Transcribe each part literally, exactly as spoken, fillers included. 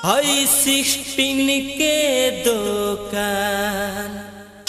हई सिक्सटीन के दुकान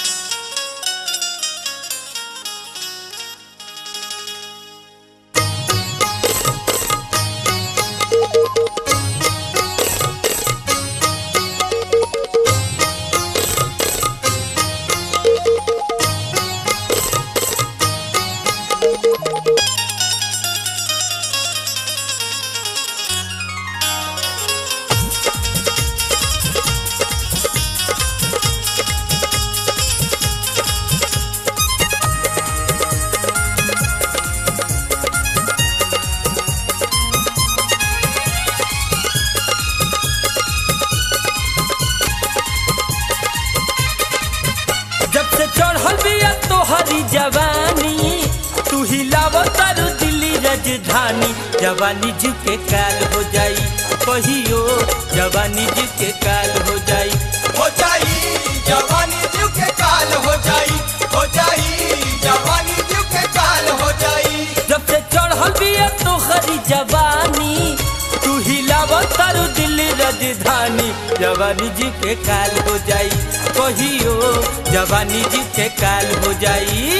चढ़ल बिया तोहरी जवानी तू हिलाव तारू दिल्ली राजधानी जवानी जी के काल हो जाई कहियो जवानी जी के काल हो जाई हो जाई जवानी जी के काल हो जाई हो जाई जवानी जी के काल हो जाई जब से चढ़ल बिया तोहरी जवानी तू हिलाव तारू दिल्ली राजधानी जवानी जी के काल हो जाई कहियो जवानी जी के काल हो जाई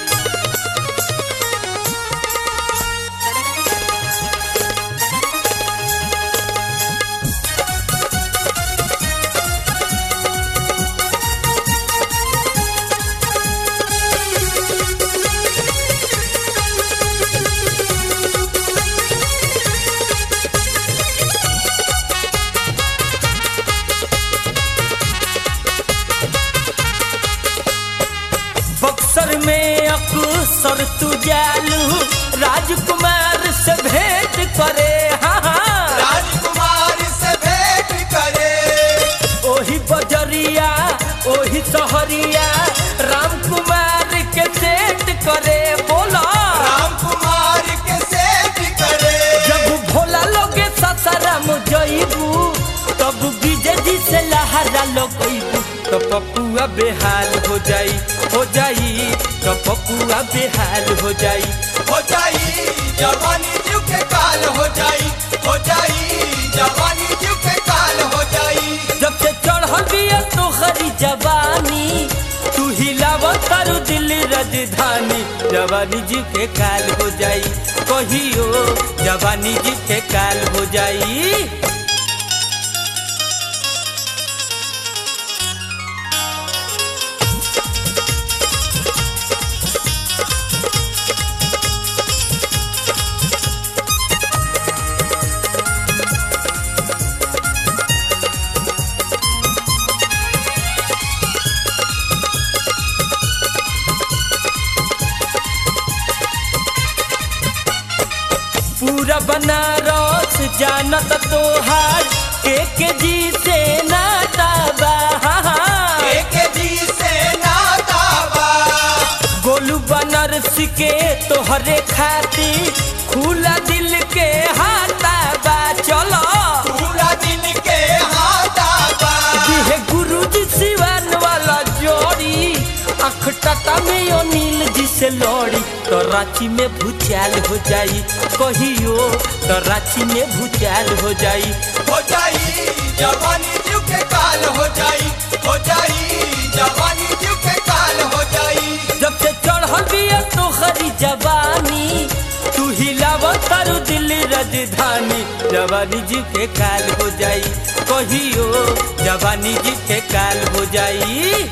बक्सर में अक्सर तू जालू राजकुमार से भेंट करे हाँ हाँ राजकुमार से भेंट करे ओही बजरिया ओही सहरिया राम कुमार के सेठ करे बोला राम कुमार के सेठ करे जब भोला लोगे ससाराम जईबू तब विजय जी से लहरा लगईबू तो पपुआ बेहाल हो जाई हो जाई तो पपुआ बेहाल हो जाई हो जाई जवानी जी के काल हो जाई हो जाई जवानी जी के काल हो जाई जब से चढ़ल बिया तोहरी जवानी तू हिलाव तारू दिल्ली राजधानी जवानी जी के काल हो जाई कहियो जवानी जी के काल हो जाई पूरा बनारस जानत तोहार के के जी से नाता बा के के जी से नाता बा गोलू बनारस के तोहरे खातिर खुला दिल के हाथा बा चलो पूरा दिन के हाथा बा ये गुरुजी सिवान वाला जोड़ी अखटता में ओ नील जी से लड़ी तो रांची में भूचाल हो जाई कहियो तो रांची में भूचाल हो जाई हो जाई जवानी जी के काल हो जाई हो जाई जवानी जी के काल हो जाई जब से चढ़ल बिया तोहरी जवानी तू हिलाव तारू दिल्ली राजधानी जवानी जी के काल हो जाई कहियो जवानी जी के काल हो जाई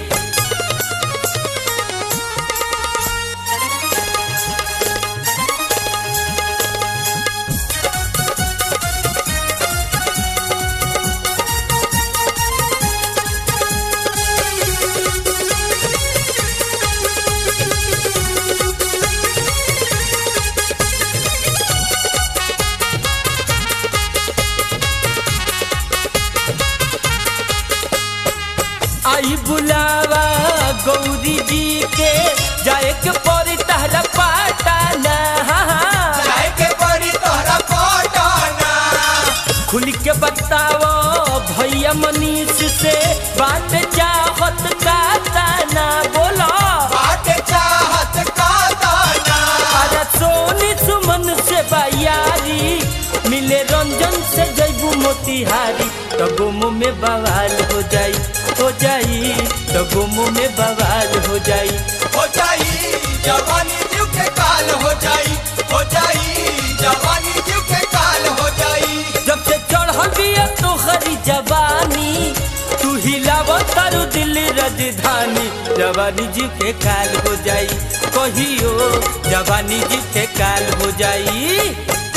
आई बुलावा गौरी जी के जाए के परी तहरा पाटाना जाए के परी तोहरा पटाना खुल के बताओ भैया मनीष से बात चाहत का ताना बोलो बात चाहत का दाना अरे सोनी सुमन से बायारी मिले रंजन से जैबू मोतिहारी तो में बवाल हो जाई हो जाई तो गुमो में बवाल हो जाई हो जाई जवानी जीव के काल हो जाई हो जाई जवानी जीव के काल हो जाई जब से चढ़ल बिया तोहरी जवानी तू हिलाव तारू दिल राजधानी जवानी जीव के काल हो जाई कहियो जवानी जीव के काल हो जाई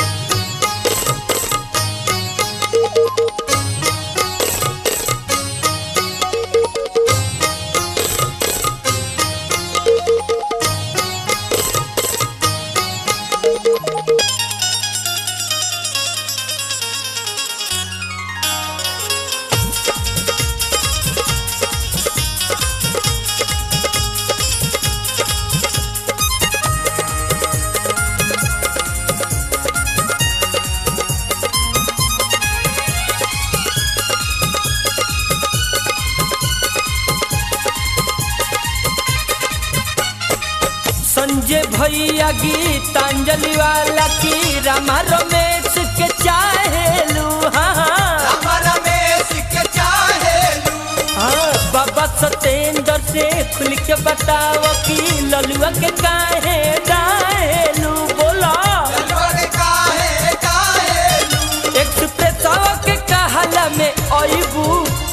संजय भैया गीतांजलि वाला की रामा रमेश के चाहेलू हाँ रामा रमेश के चाहेलू हाँ बाबा सतेंद्र से खुल के बताओ कि ललुआ के काहे डाहेलू बोला ललुआ के काहे डाहेलू एक्सप्रेस के कहाला में अइबू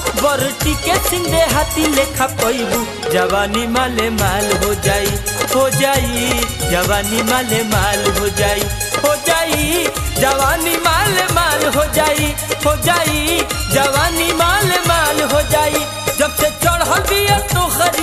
बरटी के सिंधे हाथी लेखा पैबू जवानी माले माल हो जाई हो जाई जवानी माले माल हो जाई हो जाई जवानी माल माल हो जाई हो जाई जवानी माल माल हो जाई जब से चढ़ल बिया तोहरी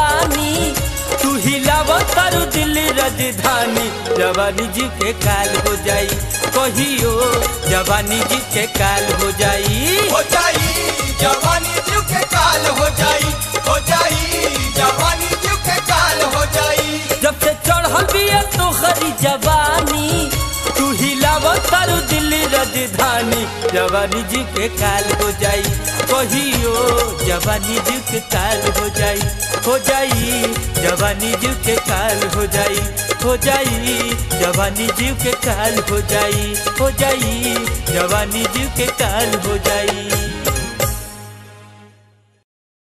जवानी तू हिलाव तारू दिल राजधानी जवानी जी के काल हो जाई कहियो जवानी जी के काल हो जाई हो जाई जवानी जीव के काल हो जाई हो जाई जवानी जीव के काल हो जाई जब से चढ़ल बिया तोहरी जवानी तू हिलाव तारू दिल राजधानी जवानी जी के काल हो जाई कहियो जवानी जी के काल हो जाई हो जाई जवानी जी के काल हो जाई हो जाई जवानी जी के काल हो जाई हो जाई जवानी जी के काल हो जाई।